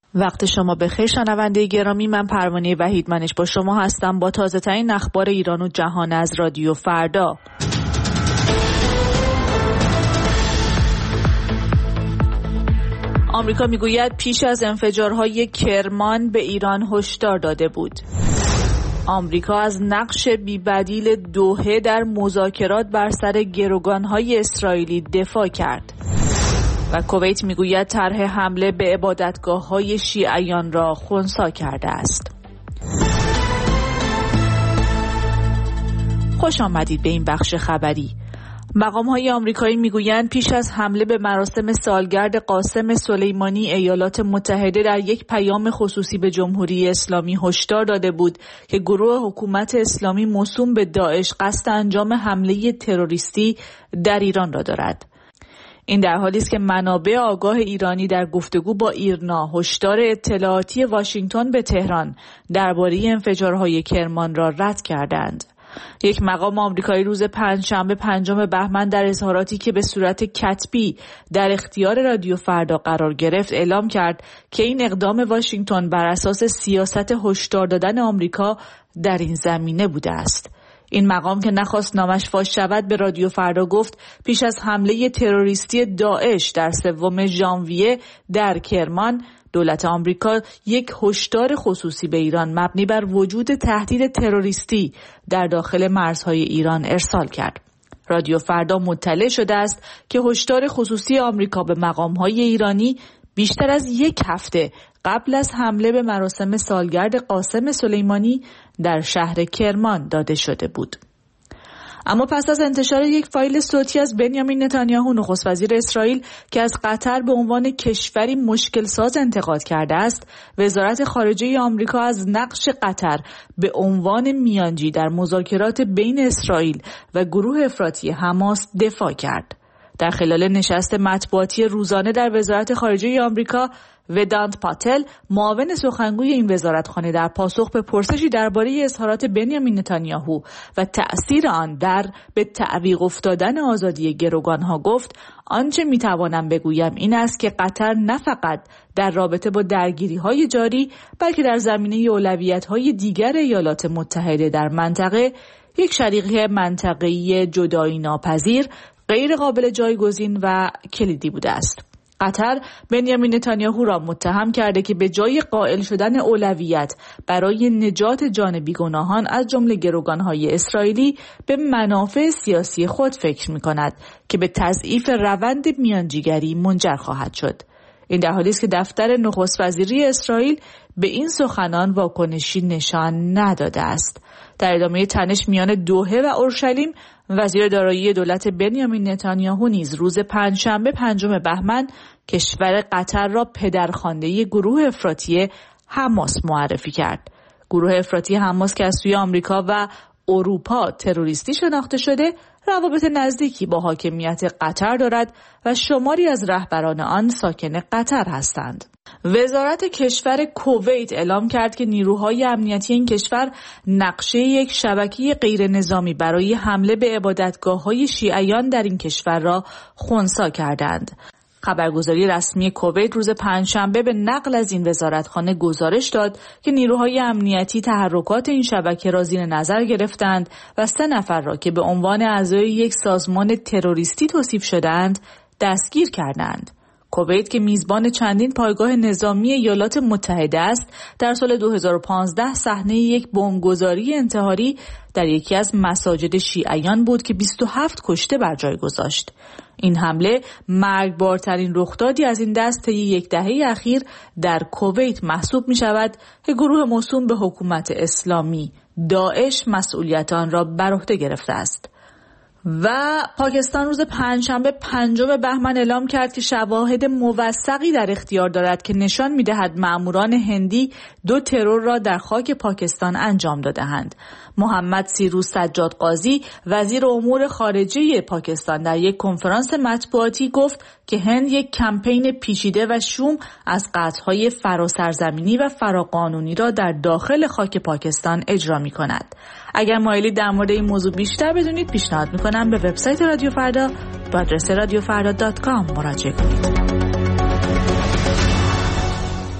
وقت شما بخیر شنونده گرامی، من پروانه وحیدمنش با شما هستم با تازه ترین اخبار ایران و جهان از رادیو فردا. آمریکا میگوید پیش از انفجارهای کرمان به ایران هشدار داده بود. آمریکا از نقش بی‌بدیل دوحه در مذاکرات بر سر گروگانهای اسرائیلی دفاع کرد. و کویت میگوید طرح حمله به عبادتگاه‌های شیعیان را خنثی کرده است. خوش آمدید به این بخش خبری. مقام‌های آمریکایی میگویند پیش از حمله به مراسم سالگرد قاسم سلیمانی ایالات متحده در یک پیام خصوصی به جمهوری اسلامی هشدار داده بود که گروه حکومت اسلامی موسوم به داعش قصد انجام حمله تروریستی در ایران را دارد. این در حالی است که منابع آگاه ایرانی در گفتگو با ایرنا هشدار اطلاعاتی واشنگتن به تهران درباره انفجارهای کرمان را رد کردند. یک مقام آمریکایی روز پنجشنبه 5 بهمن در اظهاراتی که به صورت کتبی در اختیار رادیو فردا قرار گرفت اعلام کرد که این اقدام واشنگتن بر اساس سیاست هشدار دادن آمریکا در این زمینه بوده است. این مقام که نخواست نامش فاش شود به رادیو فردا گفت پیش از حمله تروریستی داعش در 3 ژانویه در کرمان دولت آمریکا یک هشدار خصوصی به ایران مبنی بر وجود تهدید تروریستی در داخل مرزهای ایران ارسال کرد. رادیو فردا مطلع شده است که هشدار خصوصی آمریکا به مقام‌های ایرانی بیشتر از یک هفته قبل از حمله به مراسم سالگرد قاسم سلیمانی در شهر کرمان داده شده بود. اما پس از انتشار یک فایل صوتی از بنیامین نتانیاهو نخست وزیر اسرائیل که از قطر به عنوان کشوری مشکل ساز انتقاد کرده است، وزارت خارجه آمریکا از نقش قطر به عنوان میانجی در مذاکرات بین اسرائیل و گروه افراطی حماس دفاع کرد. در خلال نشست مطبوعاتی روزانه در وزارت خارجه آمریکا، ودانت پاتل معاون سخنگوی این وزارتخانه در پاسخ به پرسشی درباره اظهارات بنیامین نتانیاهو و تأثیر آن در به تعویق افتادن آزادی گروگانها گفت آنچه میتوانم بگویم این است که قطر نه فقط در رابطه با درگیری‌های جاری بلکه در زمینه اولویت‌های دیگر ایالات متحده در منطقه یک شریک منطقه‌ای جدایی ناپذیر، غیر قابل جایگزین و کلیدی بوده است. قطر بنیامین نتانیاهو را متهم کرده که به جای قائل شدن اولویت برای نجات جان بیگناهان از جمله گروگانهای اسرائیلی به منافع سیاسی خود فکر می‌کند که به تضعیف روند میانجیگری منجر خواهد شد. این در حالی است که دفتر نخست وزیری اسرائیل به این سخنان واکنشی نشان نداده است. در ادامه تنش میان دوحه و اورشلیم، وزیر دارایی دولت بنیامین نتانیاهو نیز روز پنجشنبه 5 بهمن کشور قطر را پدرخوانده گروه افراطی حماس معرفی کرد. گروه افراطی حماس که از سوی آمریکا و اروپا تروریستی شناخته شده، روابط نزدیکی با حاکمیت قطر دارد و شماری از رهبران آن ساکن قطر هستند. وزارت کشور کویت اعلام کرد که نیروهای امنیتی این کشور نقشه یک شبکه غیر نظامی برای حمله به عبادتگاه‌های شیعیان در این کشور را خنثی کردند. خبرگزاری رسمی کویت روز پنجشنبه به نقل از این وزارتخانه گزارش داد که نیروهای امنیتی تحرکات این شبکه را زیر نظر گرفتند و 3 نفر را که به عنوان اعضای یک سازمان تروریستی توصیف شدند دستگیر کردند. کویت که میزبان چندین پایگاه نظامی ایالات متحده است، در سال 2015 صحنه یک بمبگذاری انتحاری در یکی از مساجد شیعیان بود که 27 کشته بر جای گذاشت. این حمله مرگبارترین رخدادی از این دست طی یک دهه اخیر در کویت محسوب می شود که گروه موسوم به حکومت اسلامی داعش مسئولیت آن را بر عهده گرفته است. و پاکستان روز پنجشنبه 5 بهمن اعلام کرد که شواهد موثقی در اختیار دارد که نشان می‌دهد مأموران هندی 2 ترور را در خاک پاکستان انجام داده‌اند. محمد سیروز سجاد قاضی وزیر امور خارجه پاکستان در یک کنفرانس مطبوعاتی گفت که هند یک کمپین پیچیده و شوم از قتل‌های فراسرزمینی و فراقانونی را در داخل خاک پاکستان اجرا می‌کند. اگر مایلید در مورد این موضوع بیشتر بدونید، پیشنهاد می‌کنم به وبسایت رادیو فردا با آدرس radiofrda.com مراجعه کنید.